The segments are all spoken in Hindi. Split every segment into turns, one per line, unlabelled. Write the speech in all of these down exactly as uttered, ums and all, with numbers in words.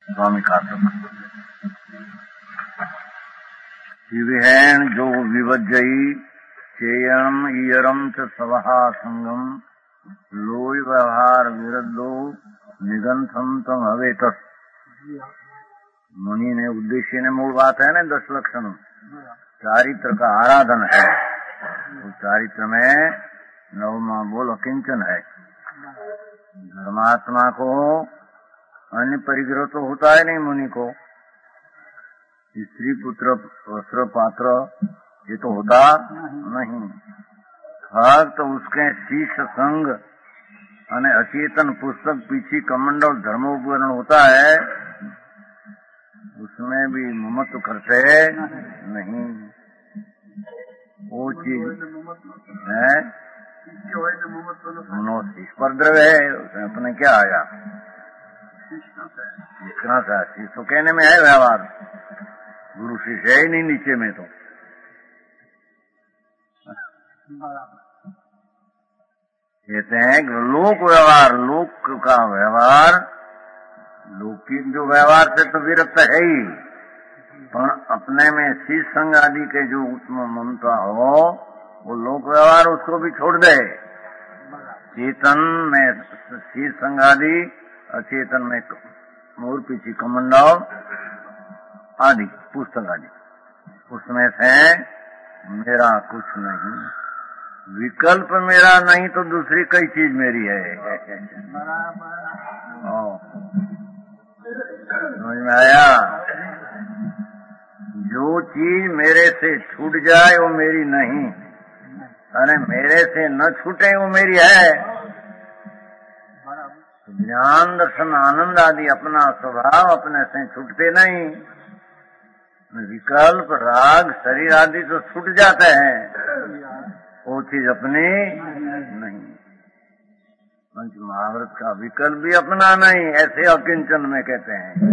स्वामी का शिविहैन जो विवज्जयी चेयम ईयरम च सवहा संगम लोय व्यवहार विरुद्धो निगंथम तम हवेत। मुनि ने उद्देश्य ने मूल बात है ना, दस लक्षण चारित्र का आराधन है। तो चारित्र में नवमा बोल अकिंचन है। धर्मात्मा को अन्य परिग्रह तो होता है नहीं, मुनि को स्त्री पुत्र वस्त्र पात्र ये तो होता नहीं। हर तो उसके शीश संग અને अचेतन पुस्तक पीछी कमंडल धर्मोपकरण होता है, उसमें भी ममत्व करते नहीं। वो चीज है शीश पर द्रव्य है, उसमें अपने क्या आया इतना सा शीश तो कहने में है व्यवहार, गुरु शिष्य है ही नहीं नीचे में। तो कहते हैं कि लोक व्यवहार, लोक का व्यवहार, लौकिक जो व्यवहार से तो विरक्त है ही, पर अपने में शीश संग आदि के जो उत्तम ममता हो वो लोक व्यवहार उसको भी छोड़ दे। चेतन में शीश संग आदि, अचेतन में मोर पीछी कमंडल आदि पुस्तक आदि, उसमें से मेरा कुछ नहीं, विकल्प मेरा नहीं तो दूसरी कई चीज मेरी है। समझ में आया? जो चीज मेरे से छूट जाए वो मेरी नहीं, अरे मेरे से न छूटे वो मेरी है। ज्ञान दर्शन आनंद आदि अपना स्वभाव अपने से छूटते नहीं। विकल्प राग शरीर आदि तो छूट जाते हैं, वो चीज अपनी नहीं। पंच महाव्रत का विकल्प भी अपना नहीं, ऐसे अकिंचन में कहते हैं।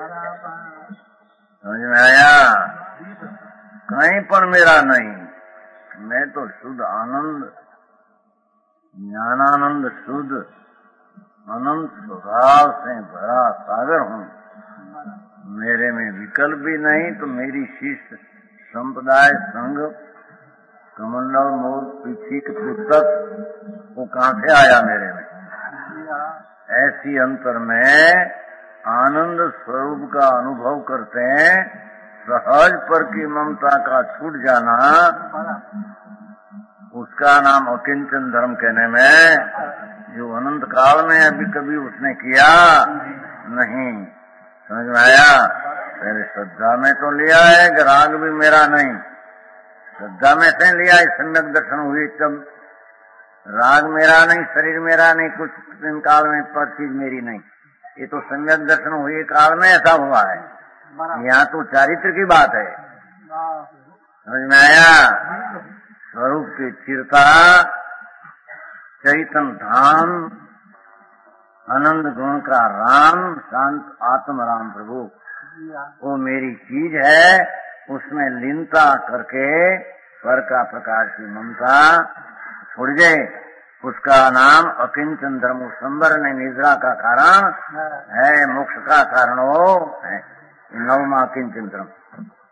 समझ में आया? कहीं पर मेरा नहीं, मैं तो शुद्ध आनंद, ज्ञानानंद शुद्ध अनंत स्वभाव से भरा सागर हूँ। मेरे में विकल्प भी नहीं, तो मेरी शिष्य संप्रदाय संघ कमंडल मोर पीछी की पुस्तक वो कहाँ से आया मेरे में? ऐसी अंतर में आनंद स्वरूप का अनुभव करते हैं, सहज पर की ममता का छूट जाना, उसका नाम अकिंचन धर्म कहने में, जो अनंत काल में अभी कभी उसने किया नहीं। समझ में आया? पहले श्रद्धा में तो लिया है कि राग भी मेरा नहीं, श्रद्धा में से लिया, सम्यक दर्शन हुई तब राग मेरा नहीं, शरीर मेरा नहीं, कुछ दिन काल में पर चीज मेरी नहीं, ये तो सम्यक दर्शन हुए काल में ऐसा हुआ है। यहाँ तो चारित्र की बात है। समझ में आया? स्वरूप की चिरता, चैतन धाम, आनंद गुण का राम, शांत आत्म राम प्रभु, वो मेरी चीज है। उसमें लीनता करके स्वर का प्रकाश की ममता छोड़ जाए, उसका नाम अकिंचन धर्म। संबर ने निद्रा का कारण है, मोक्ष का कारण वो है नवमा अकिंचन धर्म।